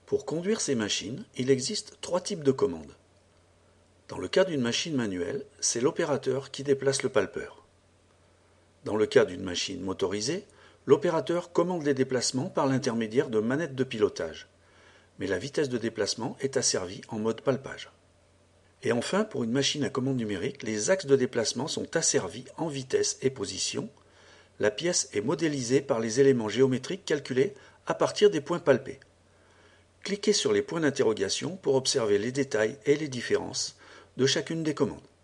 Pour conduire ces machines, il existe 3 types de commandes. Dans le cas d'une machine manuelle, c'est l'opérateur qui déplace le palpeur. Dans le cas d'une machine motorisée, l'opérateur commande les déplacements par l'intermédiaire de manettes de pilotage, mais la vitesse de déplacement est asservie en mode palpage. Et enfin, pour une machine à commande numérique, les axes de déplacement sont asservis en vitesse et position. La pièce est modélisée par les éléments géométriques calculés à partir des points palpés. Cliquez sur les points d'interrogation pour observer les détails et les différences de chacune des commandes.